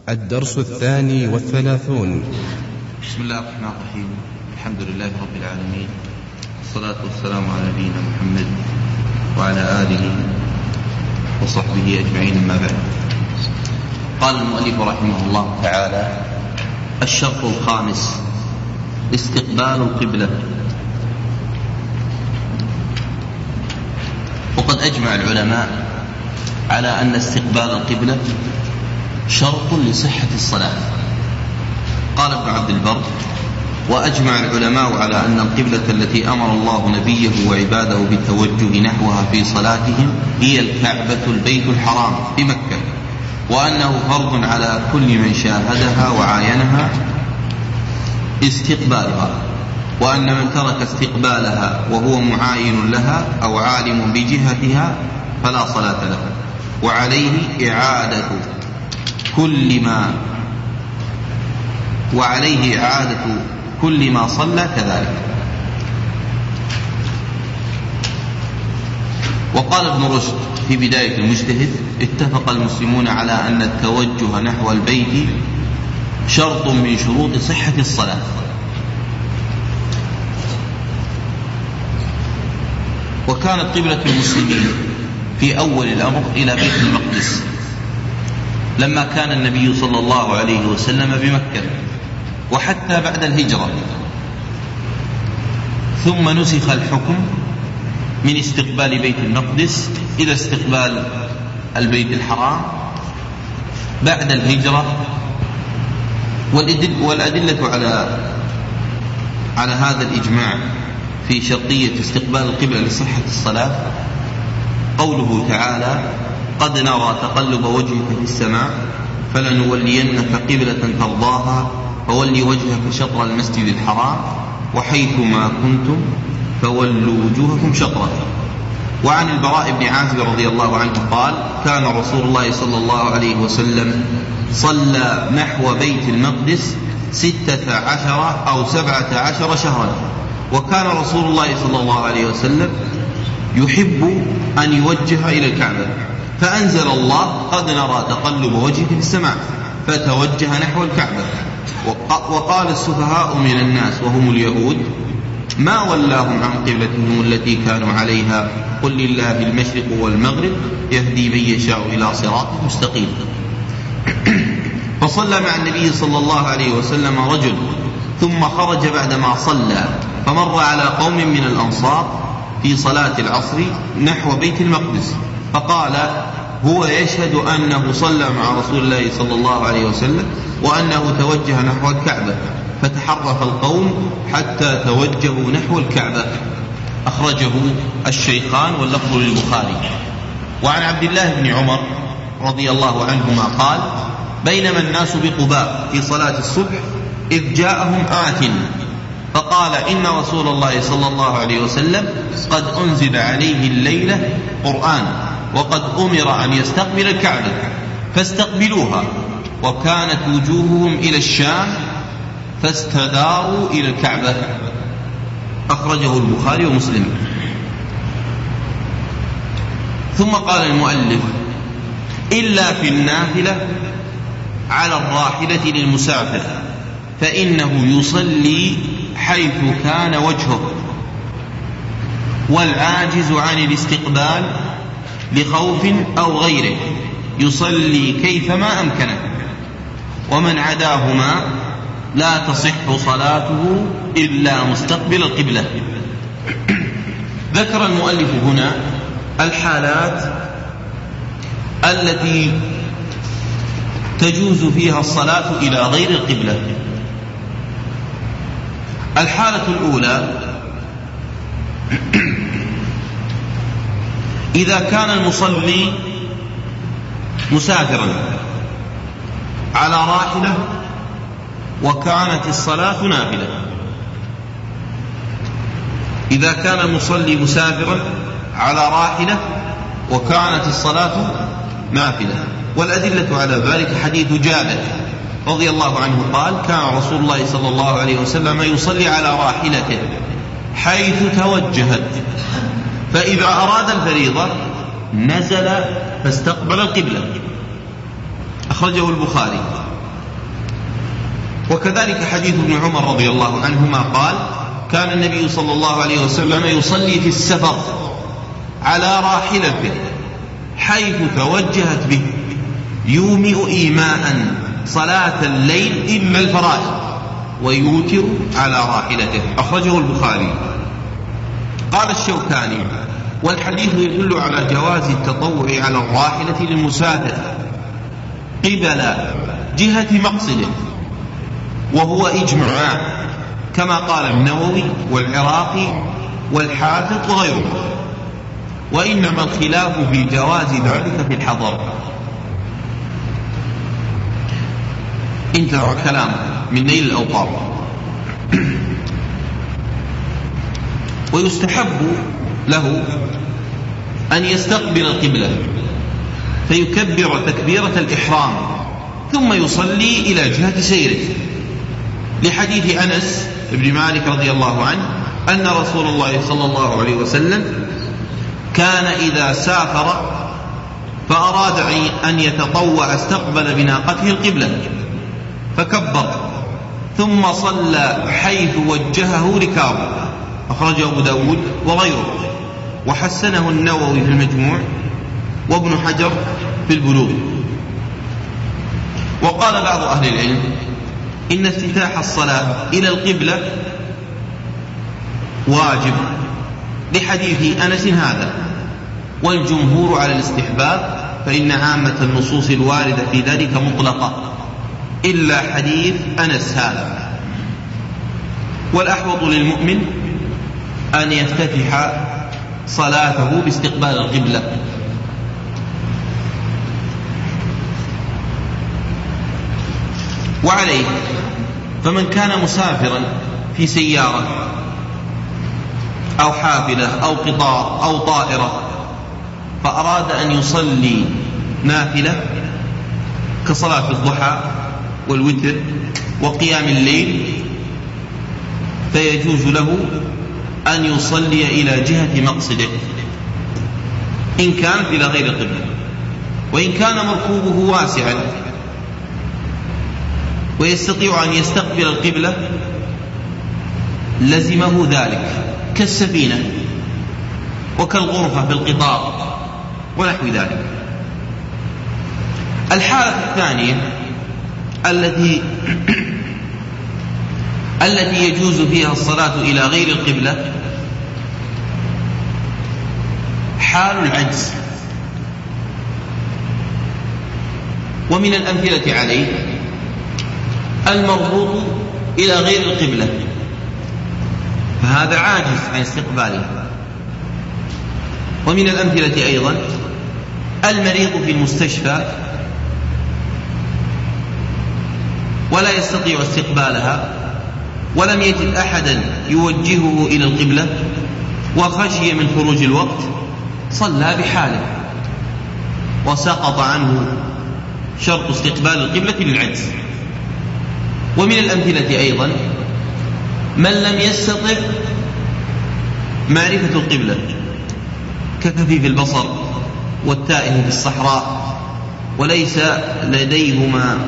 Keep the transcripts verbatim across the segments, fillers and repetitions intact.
الدرس الثاني والثلاثون. بسم الله الرحمن الرحيم. الحمد لله رب العالمين، والصلاة والسلام على نبينا محمد وعلى آله وصحبه أجمعين، ما بعد. قال المؤلف رحمه الله تعالى: الشرط الخامس استقبال القبلة. وقد أجمع العلماء على أن استقبال القبلة شرط لصحة الصلاة. قال ابن عبد البر: وأجمع العلماء على أن القبلة التي أمر الله نبيه وعباده بالتوجه نحوها في صلاتهم هي الكعبة البيت الحرام بمكة، وأنه فرض على كل من شاهدها وعاينها استقبالها، وأن من ترك استقبالها وهو معاين لها أو عالم بجهتها فلا صلاة له، وعليه إعادة كل ما وعليه إعادة كل ما صلى كذلك. وقال ابن رشد في بداية المجتهد: اتفق المسلمون على أن التوجه نحو البيت شرط من شروط صحة الصلاة. وكانت قبلة المسلمين في أول الأمر إلى بيت المقدس لما كان النبي صلى الله عليه وسلم بمكة، وحتى بعد الهجرة، ثم نسخ الحكم من استقبال بيت المقدس إلى استقبال البيت الحرام بعد الهجرة. والأدلة على على هذا الإجماع في شرطية استقبال القبلة لصحة الصلاة قوله تعالى: قد نرى تقلب وجهك في السماء فلنولينك قبلة ترضاها فول وجهك شطر المسجد الحرام وحيث ما كنتم فولوا وجوهكم شطره. وعن البراء بن عازب رضي الله عنه قال: كان رسول الله صلى الله عليه وسلم صلى نحو بيت المقدس ستة عشر أو سبعة عشر شهرا، وكان رسول الله صلى الله عليه وسلم يحب أن يوجه إلى الكعبة، فأنزل الله: قد نرى تقلب وجهك في السماء فتوجه نحو الكعبة. وقال السفهاء من الناس وهم اليهود: ما ولاهم عن قبلتهم التي كانوا عليها، قل لله المشرق والمغرب يهدي من يشاء إلى صراط مستقيم. فصلى مع النبي صلى الله عليه وسلم رجل، ثم خرج بعدما صلى فمر على قوم من الأنصار في صلاة العصر نحو بيت المقدس، فقال: هو يشهد أنه صلى مع رسول الله صلى الله عليه وسلم وأنه توجه نحو الكعبة. فتحرف القوم حتى توجهوا نحو الكعبة. أخرجه الشيخان واللفظ للبخاري. وعن عبد الله بن عمر رضي الله عنهما قال: بينما الناس بقباء في صلاة الصبح إذ جاءهم آت فقال: إن رسول الله صلى الله عليه وسلم قد أنزل عليه الليلة قرآن، وقد أمر أن يستقبل الكعبة فاستقبلوها، وكانت وجوههم إلى الشام فاستداروا إلى الكعبة. أخرجه البخاري ومسلم. ثم قال المؤلف: إلا في النافلة على الراحلة للمسافر، فإنه يصلي حيث كان وجهه، والعاجز عن الاستقبال لخوف أو غيره يصلي كيفما أمكنه، ومن عداهما لا تصح صلاته إلا مستقبل القبلة. ذكر المؤلف هنا الحالات التي تجوز فيها الصلاة إلى غير القبلة. الحالة الأولى: إذا كان المصلي مسافرا على راحلة وكانت الصلاة نافلة. إذا كان المصلي مسافرا على راحلة وكانت الصلاة نافلة. والأدلة على ذلك حديث جابر رضي الله عنه قال: كان رسول الله صلى الله عليه وسلم يصلي على راحلته حيث توجهت، فإذا أراد الفريضة نزل فاستقبل القبلة. أخرجه البخاري. وكذلك حديث ابن عمر رضي الله عنهما قال: كان النبي صلى الله عليه وسلم يصلي في السفر على راحلته حيث توجهت به يومئ إيماء صلاة الليل إلا الفرائض ويوتر على راحلته. أخرجه البخاري. قال الشوكاني: والحديث يدل على جواز التطوع على الراحلة للمسافر قبل جهة مقصده، وهو إجماع كما قال النووي والعراقي والحافظ وغيره، وإنما الخلاف في جواز ذلك في الحضر. انتهى كلام من نيل الأوطار. ويستحب له أن يستقبل القبلة فيكبر تكبيرة الإحرام ثم يصلي إلى جهة سيره، لحديث أنس بن مالك رضي الله عنه أن رسول الله صلى الله عليه وسلم كان إذا سافر فأراد أن يتطوع استقبل بناقته القبلة فكبر ثم صلى حيث وجهه ركابه. أخرجه أبو داود وغيره، وحسنه النووي في المجموع وابن حجر في البلوغ. وقال بعض أهل العلم إن افتتاح الصلاة إلى القبلة واجب لحديث أنس هذا، والجمهور على الاستحباب، فإن عامة النصوص الواردة في ذلك مطلقة إلا حديث أنس هذا. والأحوط للمؤمن أن يفتتح صلاته باستقبال القبلة. وعليه فمن كان مسافرا في سيارة أو حافلة أو قطار أو طائرة فأراد أن يصلي نافلة كصلاة الضحى والوتر وقيام الليل، فيجوز له أن يصلي إلى جهة مقصده إن كانت إلى غير القبلة. وإن كان مركوبه واسعا ويستطيع أن يستقبل القبلة لزمه ذلك كالسفينة وكالغرفة في القطار ونحو ذلك. الحالة الثانية التي التي يجوز فيها الصلاة إلى غير القبلة حال العجز. ومن الأمثلة عليه المربوط إلى غير القبلة، فهذا عاجز عن استقبالها. ومن الأمثلة أيضا المريض في المستشفى ولا يستطيع استقبالها ولم يجد أحدا يوجهه إلى القبلة وخشي من خروج الوقت، صلى بحاله وسقط عنه شرط استقبال القبلة للعجز. ومن الأمثلة أيضا من لم يستطع معرفة القبلة ككفيف البصر والتائه في الصحراء وليس لديهما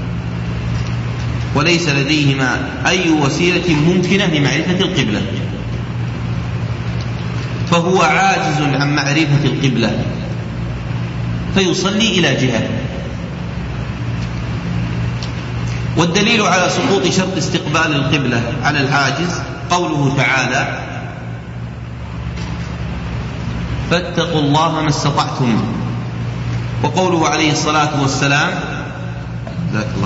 وليس لديهما أي وسيلة ممكنة لمعرفة القبلة، فهو عاجز عن معرفة القبلة فيصلي إلى جهة. والدليل على سقوط شرط استقبال القبلة على العاجز قوله تعالى: فاتقوا الله ما استطعتم. وقوله عليه الصلاة والسلام ذاك الله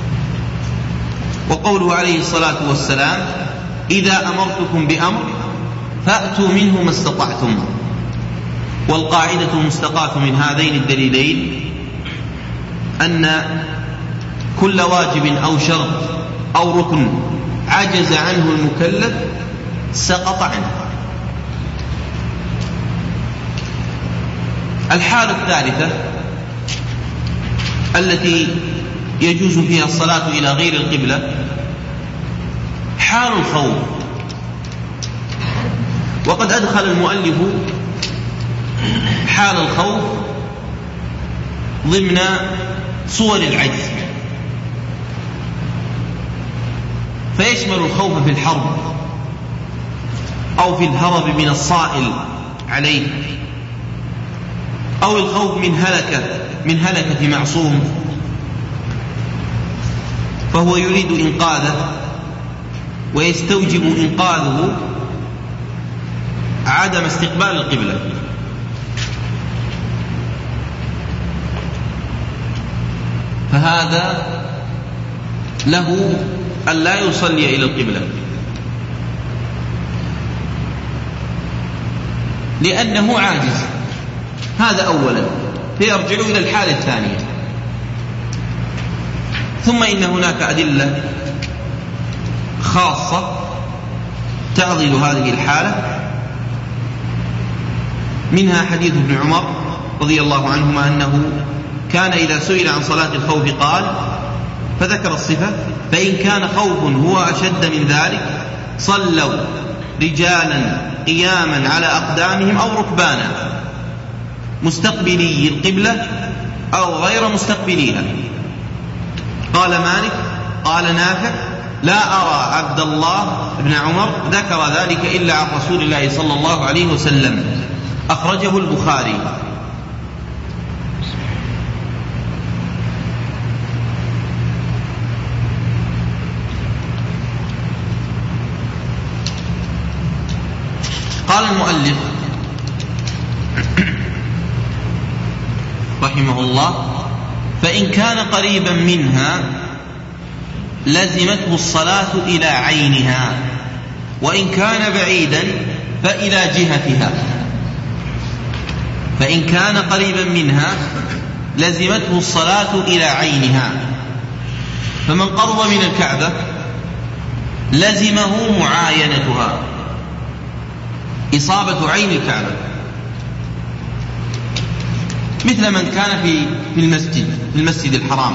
وقوله عليه الصلاة والسلام: إذا أمرتكم بأمر فأتوا منه ما استطعتم. والقاعدة المستقاة من هذين الدليلين أن كل واجب أو شرط أو ركن عجز عنه المكلف سقط عنه. الحالة الثالثة التي يجوز فيها الصلاة إلى غير القبلة حال الخوف. وقد أدخل المؤلف حال الخوف ضمن صور العجز، فيشمل الخوف في الحرب أو في الهرب من الصائل عليه، أو الخوف من هلكة من هلكة معصوم، فهو يريد إنقاذه، ويستوجب إنقاذه عدم استقبال القبلة. فهذا له أن لا يصلي إلى القبلة، لأنه عاجز. هذا أولا، فيرجع إلى الحالة الثانية. ثم إن هناك أدلة خاصة تعضل هذه الحالة، منها حديث ابن عمر رضي الله عنهما أنه كان إذا سئل عن صلاة الخوف قال، فذكر الصفة: فإن كان خوف هو أشد من ذلك صلوا رجالا قياما على أقدامهم أو ركبانا مستقبلي القبلة أو غير مستقبليها. قال مالك قال نافع: لا أرى عبد الله بن عمر ذكر ذلك إلا عن رسول الله صلى الله عليه وسلم. أخرجه البخاري. قال المؤلف رحمه الله: فإن كان قريبا منها لزمته الصلاة إلى عينها، وإن كان بعيدا فإلى جهتها. فإن كان قريبا منها لزمته الصلاة إلى عينها، فمن قرب من الكعبة لزمه معاينتها، إصابة عين الكعبة، مثل من كان في في المسجد في المسجد الحرام.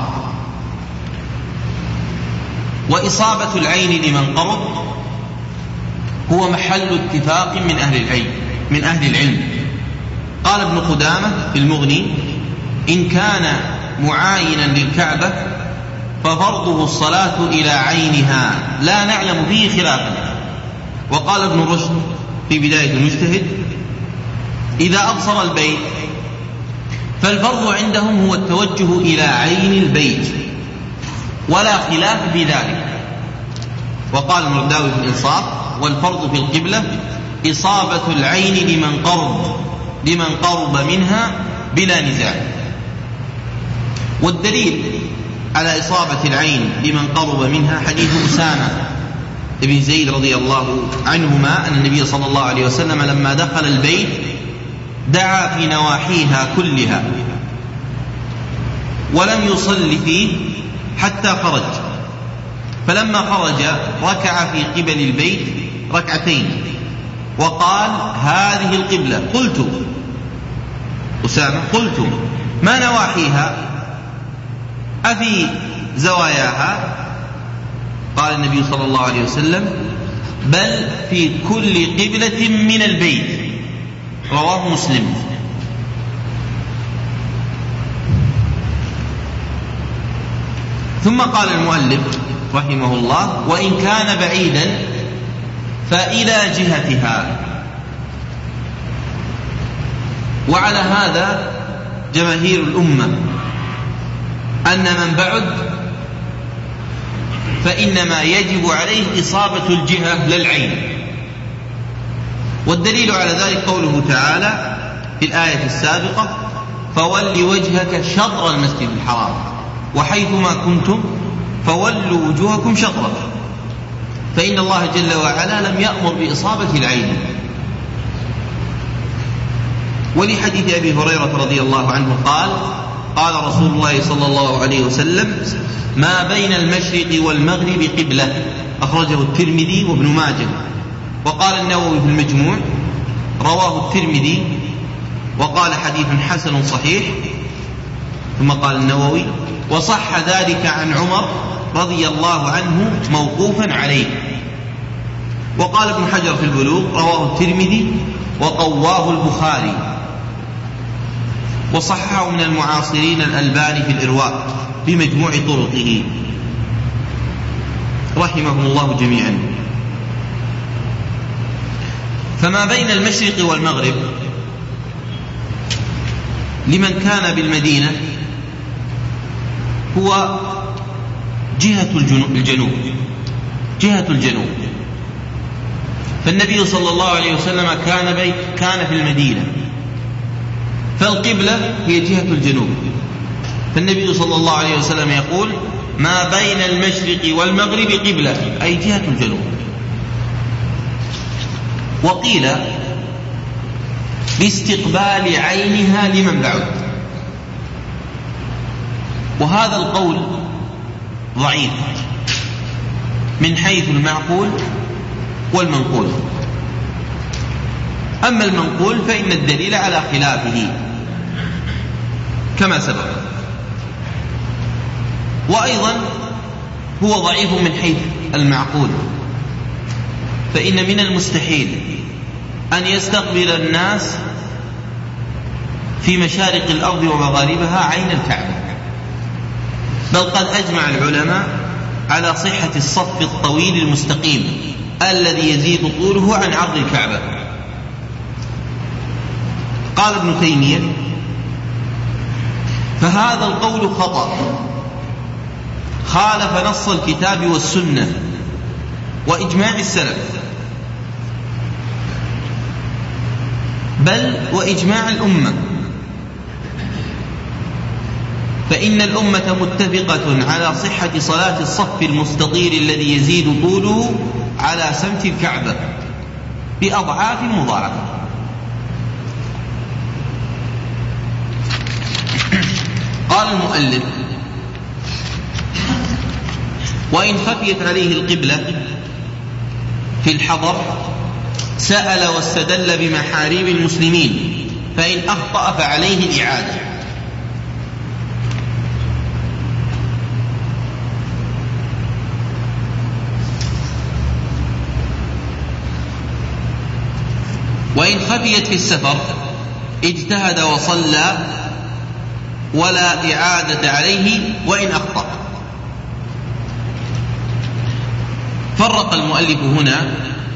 وإصابة العين لمن قرب هو محل اتفاق من أهل العلم من أهل العلم قال ابن قدامة في المغني: إن كان معاينا للكعبة ففرضه الصلاة إلى عينها، لا نعلم فيه خلافا. وقال ابن رشد في بداية المجتهد: إذا أبصر البيت فالفرض عندهم هو التوجه إلى عين البيت، ولا خلاف في ذلك. وقال المرداوي في الإنصاف: والفرض في القبلة إصابة العين لمن قرب لمن قرب منها بلا نزاع. والدليل على إصابة العين لمن قرب منها حديث أسامة ابن زيد رضي الله عنهما أن النبي صلى الله عليه وسلم لما دخل البيت دعا في نواحيها كلها ولم يصل فيه حتى خرج، فلما خرج ركع في قبل البيت ركعتين وقال: هذه القبلة. قلت أسامة قلت: ما نواحيها؟ أفي زواياها؟ قال النبي صلى الله عليه وسلم: بل في كل قبلة من البيت. رواه مسلم. ثم قال المؤلف رحمه الله: وإن كان بعيدا فإلى جهتها. وعلى هذا جماهير الأمة أن من بعد فإنما يجب عليه إصابة الجهة للعين. والدليل على ذلك قوله تعالى في الآية السابقة: فول وجهك شطر المسجد الحرام وحيثما كنتم فولوا وجوهكم شطره. فإن الله جل وعلا لم يأمر بإصابة العين. ولحديث أبي هريرة رضي الله عنه قال: قال رسول الله صلى الله عليه وسلم: ما بين المشرق والمغرب قبلة. أخرجه الترمذي وابن ماجه. وقال النووي في المجموع: رواه الترمذي وقال حديث حسن صحيح. ثم قال النووي: وصح ذلك عن عمر رضي الله عنه موقوفا عليه. وقال ابن حجر في البلوغ: رواه الترمذي وقواه البخاري. وصححه من المعاصرين الألباني في الإرواء بمجموع طرقه. رحمهم الله جميعا. فما بين المشرق والمغرب لمن كان بالمدينة هو جهة الجنوب جهة الجنوب فالنبي صلى الله عليه وسلم كان بيت كان في المدينة، فالقبلة هي جهة الجنوب، فالنبي صلى الله عليه وسلم يقول: ما بين المشرق والمغرب قبلة، أي جهة الجنوب. وقيل باستقبال عينها لمن بعد، وهذا القول ضعيف من حيث المعقول والمنقول. أما المنقول فإن الدليل على خلافه كما سبق، وأيضا هو ضعيف من حيث المعقول، فإن من المستحيل أن يستقبل الناس في مشارق الأرض ومغاربها عين الكعبة، بل قد أجمع العلماء على صحة الصف الطويل المستقيم الذي يزيد طوله عن عرض الكعبة. قال ابن تيمية: فهذا القول خطأ، خالف نص الكتاب والسنة وإجماع السلف، بل وإجماع الأمة، فإن الأمة متفقة على صحة صلاة الصف المستطيل الذي يزيد طوله على سمت الكعبة بأضعاف مضاعفة. قال المؤلف: وإن خفيت عليه القبلة في الحضر سأل واستدل بمحاريب المسلمين، فإن أخطأ فعليه الإعادة. وإن خفيت في السفر اجتهد وصلى ولا إعادة عليه وإن أخطأ. فرق المؤلف هنا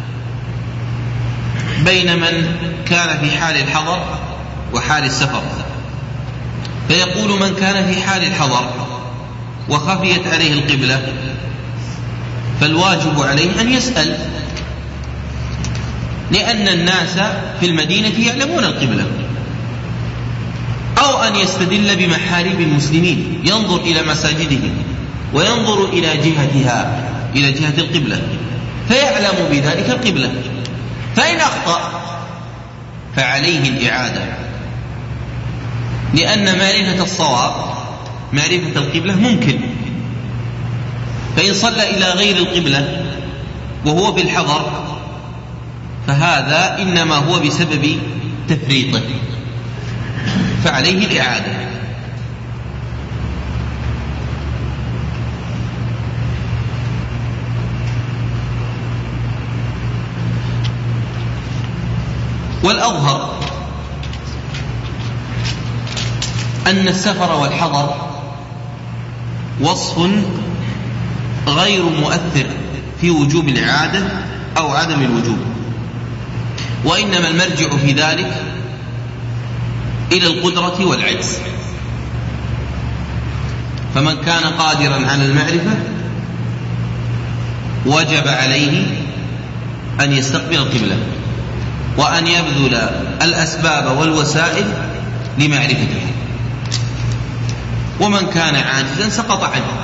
بين من كان في حال الحضر وحال السفر، فيقول: من كان في حال الحضر وخفيت عليه القبلة فالواجب عليه أن يسأل، لأن الناس في المدينة يعلمون القبلة، أو أن يستدل بمحاريب المسلمين، ينظر إلى مساجدهم وينظر إلى جهتها، إلى جهة القبلة، فيعلم بذلك القبلة. فإن أخطأ فعليه الإعادة، لأن معرفة الصواب معرفة القبلة ممكن، فإن صلى إلى غير القبلة وهو في الحضر فهذا إنما هو بسبب تفريطه، فعليه الإعادة. والأظهر أن السفر والحضر وصف غير مؤثر في وجوب الإعادة أو عدم الوجوب، وإنما المرجع في ذلك إلى القدرة والعجز. فمن كان قادرا على المعرفة وجب عليه أن يستقبل القبلة وأن يبذل الأسباب والوسائل لمعرفتها، ومن كان عاجزا سقط عنه.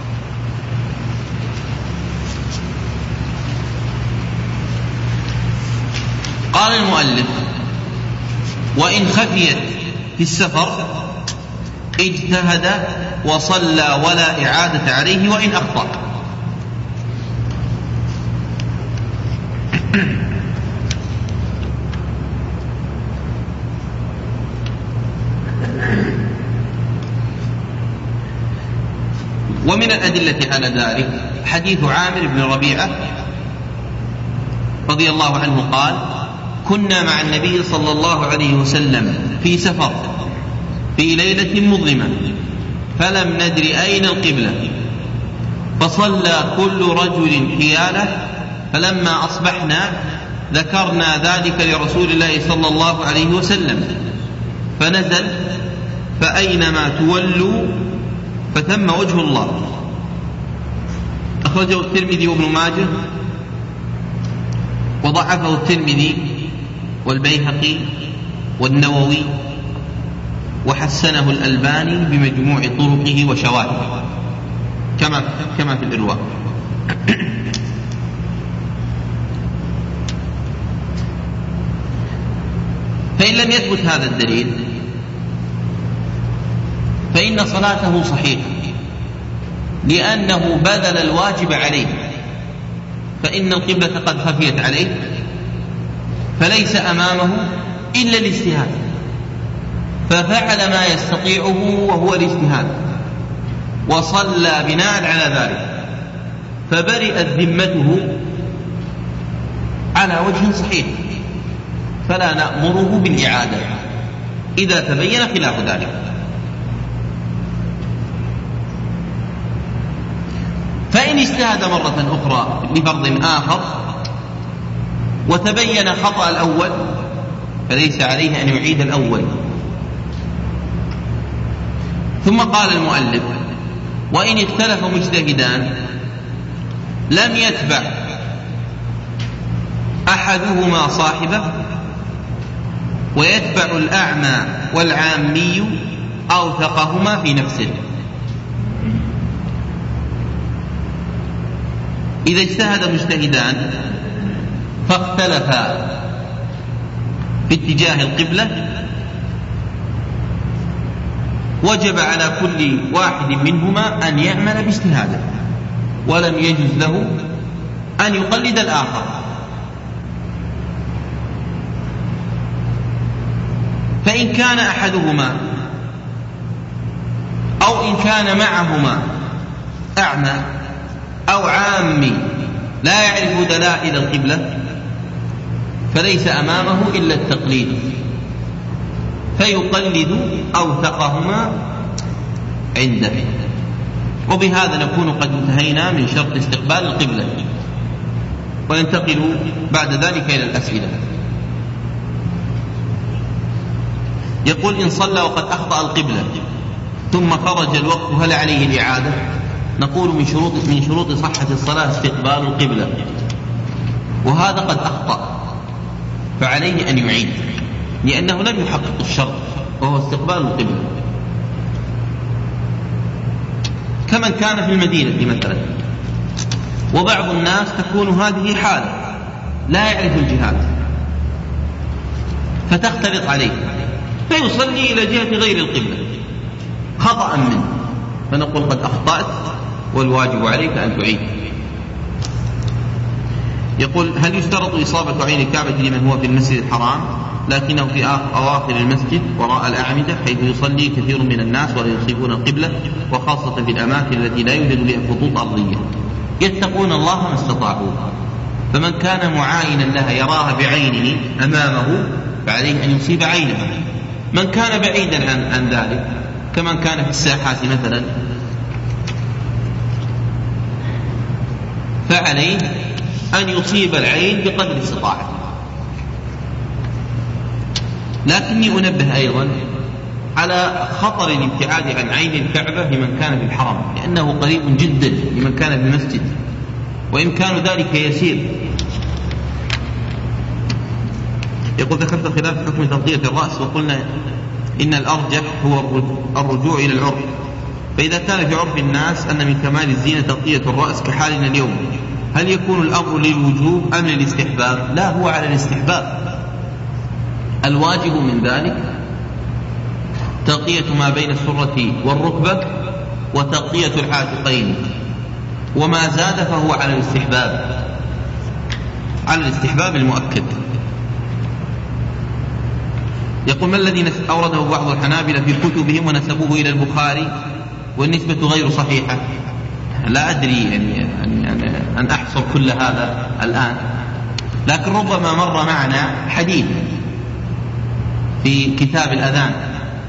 قال المؤلف: وإن خفيت في السفر اجتهد وصلى ولا إعادة عليه وإن أخطأ. ومن الأدلة على ذلك حديث عامر بن ربيعة رضي الله عنه قال: كنا مع النبي صلى الله عليه وسلم في سفر في ليلة مظلمة فلم ندر أين القبلة، فصلى كل رجل حياله، فلما أصبحنا ذكرنا ذلك لرسول الله صلى الله عليه وسلم، فنزل: فأينما تولوا فثم وجه الله. أخرجه الترمذي وابن ماجه، وضعفه الترمذي والبيهقي والنووي، وحسنه الألباني بمجموع طرقه وشواهده كما كما في الإرواء. فإن لم يثبت هذا الدليل فإن صلاته صحيحة، لأنه بذل الواجب عليه، فإن القبلة قد خفيت عليه، فليس أمامه إلا الاجتهاد، ففعل ما يستطيعه وهو الاجتهاد، وصلى بناء على ذلك، فبرئت ذمته على وجه صحيح، فلا نأمره بالإعادة إذا تبين خلاف ذلك. فإن اجتهد مرة أخرى لفرض آخر وتبين خطأ الأول فليس عليه أن يعيد الأول. ثم قال المؤلف: وإن اختلف مجتهدان لم يتبع أحدهما صاحبه ويتبع الأعمى والعامي أوثقهما في نفسه. إذا اجتهد مجتهدان فاختلفا في اتجاه القبلة وجب على كل واحد منهما أن يعمل باجتهاده، ولم يجوز له أن يقلد الآخر. فإن كان أحدهما أو إن كان معهما أعمى أو عامي لا يعرف دلائل القبلة فليس أمامه إلا التقليد، فيقلد أوثقهما عنده. وبهذا نكون قد انتهينا من شرط استقبال القبلة، وننتقل بعد ذلك إلى الأسئلة. يقول: إن صلى وقد أخطأ القبلة ثم خرج الوقت هل عليه الإعادة؟ نقول من شروط من شروط صحة الصلاة استقبال القبلة، وهذا قد أخطأ فعليه أن يعيد، لأنه لم يحقق الشرط وهو استقبال القبلة، كمن كان في المدينة مثلا. وبعض الناس تكون هذه حالة لا يعرف الجهات فتختلط عليه فيصلي إلى جهة غير القبلة خطأ منه، فنقول قد أخطأت والواجب عليك أن تعيد. يقول: هل يشترط إصابة عين الكعبة لمن هو في المسجد الحرام لكنه في أواخر المسجد وراء الأعمدة حيث يصلي كثير من الناس ولا يصيبون القبلة، وخاصة في الأماكن التي لا يوجد بها خطوط أرضية؟ يتقون الله ما استطاعوا، فمن كان معاينا لها يراها بعينه أمامه فعليه أن يصيب عينها. من كان بعيدا عن, عن ذلك كمن كان في الساحات مثلا فعليه أن يصيب العين بقدر استطاعته. لكني أنبه أيضا على خطر الابتعاد عن عين الكعبة لمن كان في الحرم، لأنه قريب جدا لمن كان في المسجد، وإمكان ذلك يسير. يقول: ذكرت خلاف حكم تغطية الرأس، وقلنا إن الأرجح هو الرجوع إلى العرف، فإذا كان في عرف الناس أن من كمال الزينة تغطية الرأس كحالنا اليوم، هل يكون الأمر للوجوب أم للاستحباب؟ لا، هو على الاستحباب. الواجب من ذلك تغطية ما بين السرة والركبة وتغطية العاتقين، وما زاد فهو على الاستحباب، على الاستحباب المؤكد. يقول: ما الذي أورده بعض الحنابلة في كتبهم ونسبوه إلى البخاري والنسبة غير صحيحة؟ لا أدري يعني, يعني أن أحصر كل هذا الآن، لكن ربما مر معنا حديث في كتاب الأذان وهو: ليس على النساء أذان ولا على الرجال جناح. وهذا حديث ضعيف، ولا يصح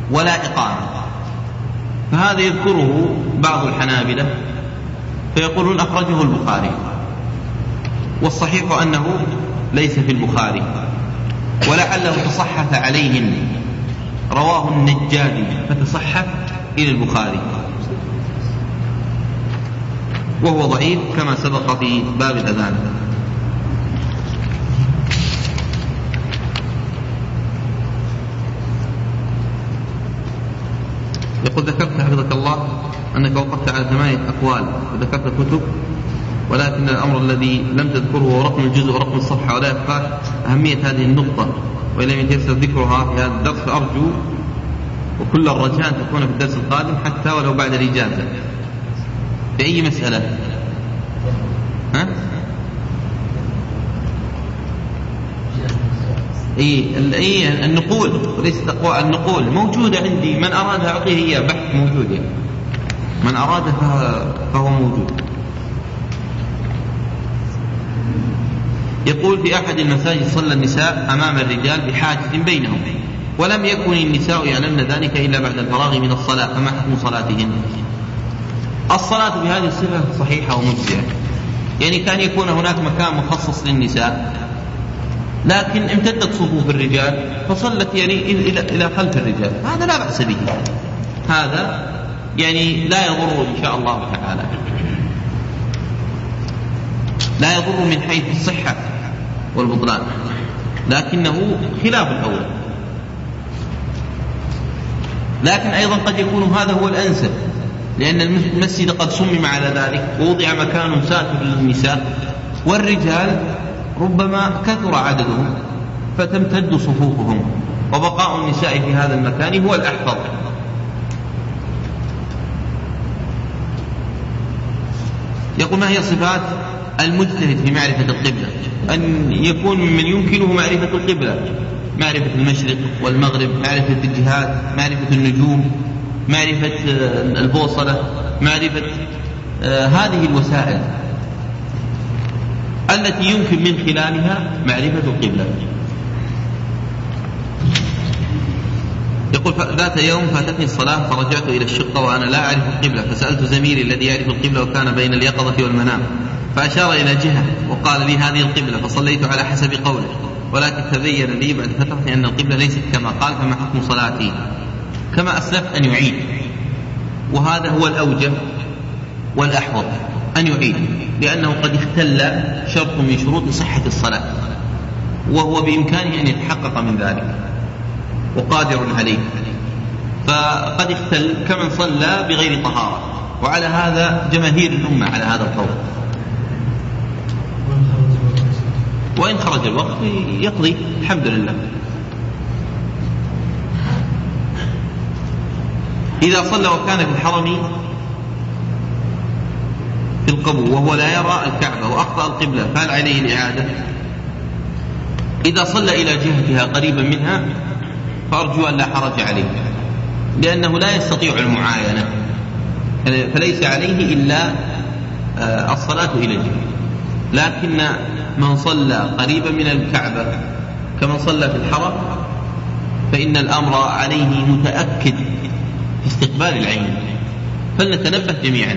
ولا إقامة، فهذا يذكره بعض الحنابلة فيقولون أخرجه البخاري، والصحيح أنه ليس في البخاري، ولعله تصحف عليهم، رواه النجادي فتصحف إلى البخاري، وهو ضعيف كما سبق في باب الأذان. يقول ذكرت حفظك الله أنك وقفت على ثمانية أقوال وذكرت كتب، ولكن الأمر الذي لم تذكره هو رقم الجزء ورقم الصفحة، ولا يبقى أهمية هذه النقطة، وإن لم يتيسر ذكرها في هذا الدرس فأرجو وكل الرجاء أن تكون في الدرس القادم حتى ولو بعد الإجازة في أي مسألة. ها؟ إيه النقول وليس تقوى، النقول موجودة عندي، من أراد أعطيه إياه، بحث موجود يعني. من أراد فهو موجود. يقول في أحد المساجد صلى النساء أمام الرجال بحاجة بينهم، ولم يكن النساء يعلمن ذلك إلا بعد الفراغ من الصلاة، فما حكم صلاتهن؟ الصلاة بهذه الصفة صحيحة ومجزئة، يعني كان يكون هناك مكان مخصص للنساء لكن امتدت صفوف الرجال فصلت يعني إلى إلى خلف الرجال، هذا لا بأس به، هذا يعني لا يضر إن شاء الله تعالى، لا يضر من حيث الصحة والبطلان، لكنه خلاف الأول. لكن أيضا قد يكون هذا هو الأنسب، لأن المسجد قد صمم على ذلك ووضع مكان ساتر للنساء، والرجال ربما كثر عددهم فتمتد صفوفهم، وبقاء النساء في هذا المكان هو الأحفظ. يقول ما هي صفات المجتهد في معرفة القبلة؟ أن يكون من يمكنه معرفة القبلة، معرفة المشرق والمغرب، معرفة الجهات، معرفة النجوم، معرفة البوصلة، معرفة آه هذه الوسائل التي يمكن من خلالها معرفة القبلة. يقول ذات يوم فاتتني الصلاة فرجعت إلى الشقة وأنا لا أعرف القبلة، فسألت زميلي الذي يعرف القبلة وكان بين اليقظة والمنام، فأشار إلى جهة وقال لي هذه القبلة، فصليت على حسب قوله، ولكن تبين لي بعد فترة أن القبلة ليست كما قال، فما حكم صلاتي؟ كما أسلفت أن يعيد، وهذا هو الأوجه والأحوط أن يعيد، لأنه قد اختل شرط من شروط صحة الصلاة، وهو بإمكانه أن يتحقق من ذلك وقادر عليه، فقد اختل كمن صلى بغير طهارة، وعلى هذا جماهير الأمة على هذا القول. وإن خرج الوقت يقضي الحمد لله. إذا صلى وكان في الحرم في القبو وهو لا يرى الكعبة وأخطأ القبلة فهل عليه الإعادة؟ إذا صلى إلى جهتها قريبا منها فأرجو أن لا حرج عليه، لأنه لا يستطيع المعاينة، فليس عليه إلا الصلاة إلى الجهة. لكن من صلى قريبا من الكعبة كمن صلى في الحرم فإن الأمر عليه متأكد في استقبال العين، فلنتنبه جميعا.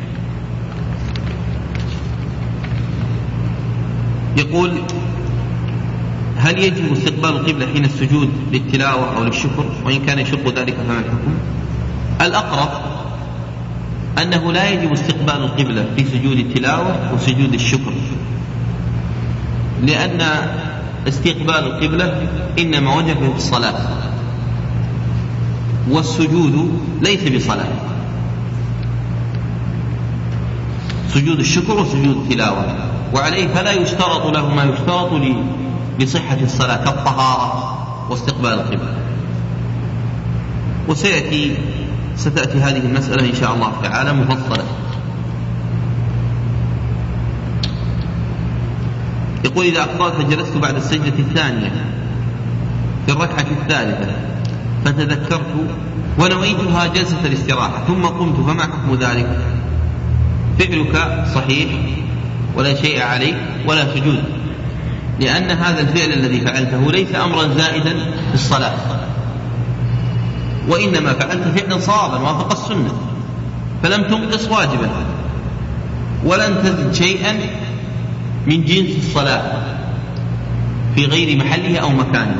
يقول هل يجب استقبال القبلة حين السجود للتلاوة أو للشكر؟ وإن كان يشق ذلك فما الحكم؟ الأقرب أنه لا يجب استقبال القبلة في سجود التلاوة وسجود الشكر، لأن استقبال القبلة إنما وجب في الصلاة، والسجود ليس بصلاة، سجود الشكر وسجود التلاوة، وعليه فلا يشترط له ما يشترط لصحة الصلاة كالطهارة واستقبال القبلة. وسيأتي ستأتي هذه المسألة إن شاء الله تعالى مفصلة. يقول إذا أخطأت فجلست بعد السجدة الثانية في الركعة الثالثة فتذكرت ونويتها جلسة الاستراحة ثم قمت، فما حكم ذلك؟ فعلك صحيح ولا شيء عليك ولا سجود، لأن هذا الفعل الذي فعلته ليس أمرا زائدا في الصلاة، وإنما فعلت فعلا صوابا وافق السنة، فلم تنقص واجبا ولن تزد شيئا من جنس الصلاة في غير محله أو مكانه،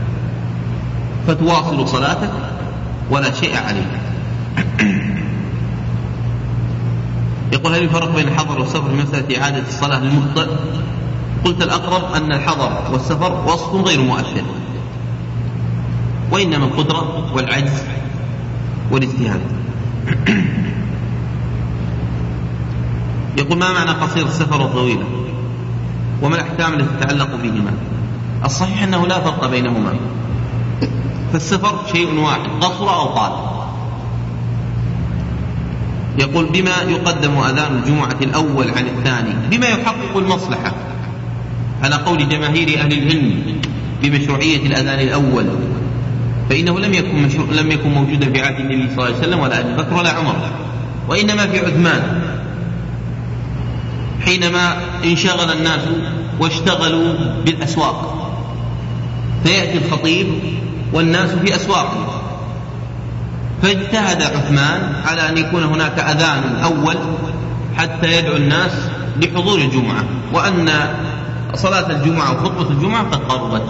فتواصل صلاتك ولا شيء عليك. يقول: هل يفرق بين الحضر والسفر في مسألة إعادة الصلاة للمخطئ؟ قلت الأقرب أن الحضر والسفر وصف غير مؤثر، وإنما القدرة والعجز والاجتهاد. يقول: ما معنى قصير السفر وطويلة؟ وما الأحكام التي تتعلق بهما؟ الصحيح أنه لا فرق بينهما، فالسفر شيء واحد قصر أو طال. يقول: بما يقدم أذان الجمعة الأول عن الثاني؟ بما يحقق المصلحة، على قول جماهير أهل العلم بمشروعية الأذان الأول، فإنه لم يكن, مشروع لم يكن موجودا في عهد النبي صلى الله عليه وسلم ولا أبي بكر ولا عمر، وإنما في عثمان حينما انشغل الناس واشتغلوا بالأسواق، فيأتي الخطيب والناس في أسواقه، فاجتهد عثمان على أن يكون هناك أذان أول حتى يدعو الناس لحضور الجمعة، وأن صلاة الجمعة وخطبة الجمعة قد قربت.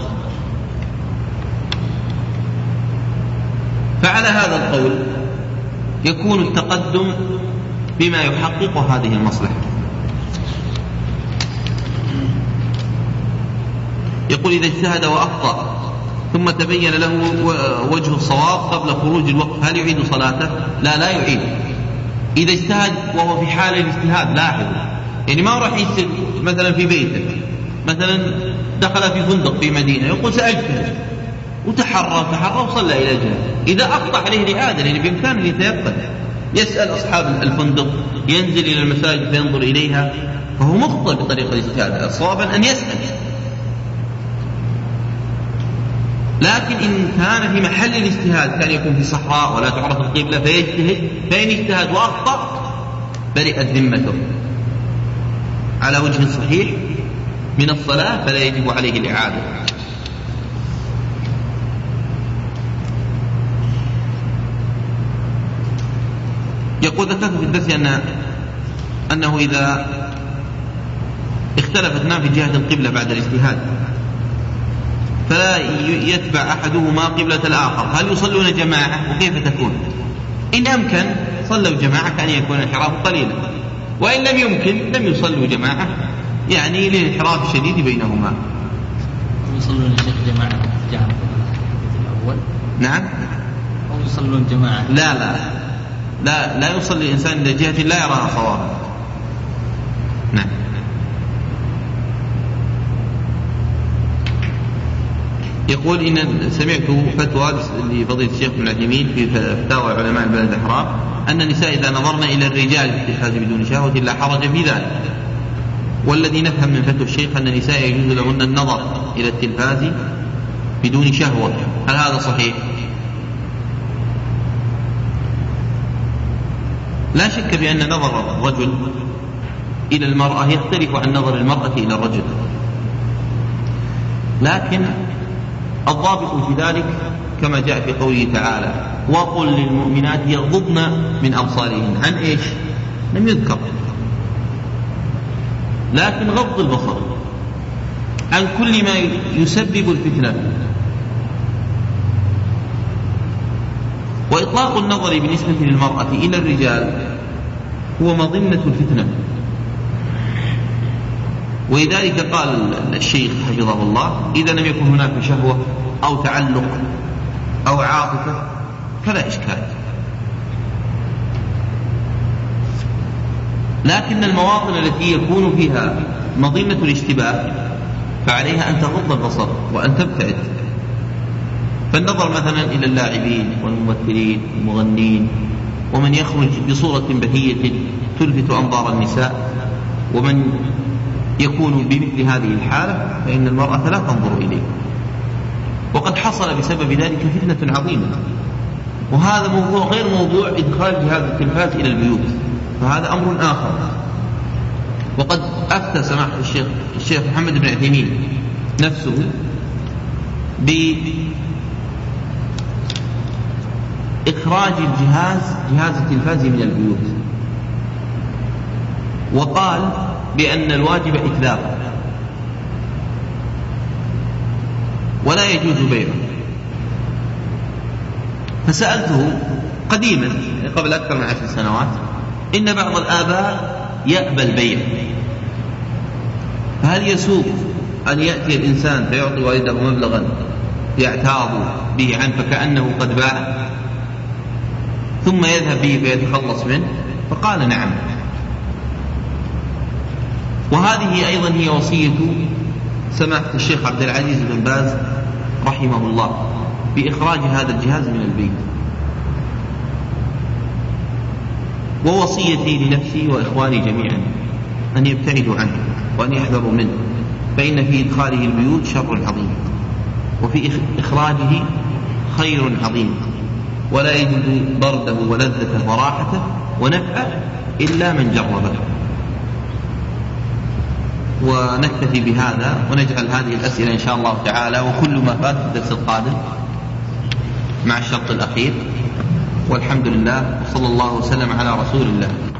فعلى هذا القول يكون التقدم بما يحقق هذه المصلحة. يقول: إذا اجتهد وأخطأ ثم تبين له وجه الصواب قبل خروج الوقت هل يعيد صلاته؟ لا لا يعيد. إذا اجتهد وهو في حال الاجتهاد، لاحظ، يعني ما راح يجتهد مثلا في بيته، مثلا دخل في فندق في مدينة يقول سأجتهد، وتحرى تحرى وصلى إلى جهة، إذا أخطأ عليه الإعادة لأن يعني بإمكانه يتيقن، يسأل أصحاب الفندق، ينزل إلى المساجد فينظر إليها، فهو مخطئ بطريقة الاجتهاد. الصواب أن يسأل. لكن إن كان في محل الاجتهاد، كان يكون في صحراء ولا تعرف القبلة فيجتهد، فإن اجتهد وأخطأ برئت ذمته على وجه صحيح من الصلاة، فلا يجب عليه الإعادة. يقول: ذكرت في الدرس أن أنه إذا اختلف اثنان في جهة القبلة بعد الاجتهاد فلا يتبع أحدهما قبلة الآخر، هل يصلون جماعة وكيف تكون؟ إن أمكن صلوا جماعة كان يكون الانحراف قليلا، وإن لم يمكن لم يصلوا جماعة، يعني للانحراف الشديد بينهما. يصلون جماعة جماعة الأول؟ نعم. أو يصلون جماعة؟ لا لا لا لا يصلي الإنسان إلى جهة لا يراها صوابا. نعم. يقول: إن سمعت فتوى لفضيلة الشيخ ابن عثيمين في فتاوى علماء البلد الحرام أن النساء إذا نظرنا إلى الرجال في التلفاز بدون شهوة لا حرج في ذلك، والذي نفهم من فتوى الشيخ أن النساء يجوز لهن النظر إلى التلفاز بدون شهوة، هل هذا صحيح؟ لا شك بأن نظر الرجل إلى المرأة يختلف عن نظر المرأة إلى الرجل، لكن الضابط في ذلك كما جاء في قوله تعالى: وقل للمؤمنات يغضضن من أبصارهن، عن إيش؟ لم يذكر، لكن غض البصر عن كل ما يسبب الفتنة. وإطلاق النظر بالنسبة للمرأة إلى الرجال هو مظنة الفتنة، ولذلك قال الشيخ حفظه الله: إذا لم يكن هناك شهوة أو تعلق أو عاطفة فلا إشكال. لكن المواطن التي يكون فيها مظنة الاشتباه فعليها أن تغض البصر وأن تبتعد. فالنظر مثلا إلى اللاعبين والممثلين والمغنين ومن يخرج بصورة بهية تلفت أنظار النساء ومن يكون بمثل هذه الحالة فإن المرأة لا تنظر إليه، وقد حصل بسبب ذلك فتنة عظيمة. وهذا موضوع غير موضوع إدخال جهاز التلفاز إلى البيوت، فهذا أمر آخر. وقد أفتى سماحة الشيخ الشيخ محمد بن عثيمين نفسه إخراج الجهاز جهاز التلفاز من البيوت، وقال بأن الواجب إتلافه ولا يجوز بيعه. فسألته قديما قبل أكثر من عشر سنوات إن بعض الآباء يأبى البيع، فهل يسوق أن يأتي الإنسان فيعطي والده مبلغا يعتاض به عنه فكأنه قد باع ثم يذهب به فيتخلص منه؟ فقال نعم. وهذه أيضا هي وصية سماحة الشيخ عبد العزيز بن باز رحمه الله بإخراج هذا الجهاز من البيت. ووصيتي لنفسي وإخواني جميعا أن يبتعدوا عنه وأن يحذروا منه، فإن في إدخاله البيوت شر عظيم، وفي إخراجه خير عظيم، ولا يجد برده ولذته وراحته ونفعه إلا من جربه. ونكتفي بهذا ونجعل هذه الأسئلة إن شاء الله تعالى وكل ما فات في الدرس القادم مع الشرط الأخير. والحمد لله وصلى الله وسلم على رسول الله.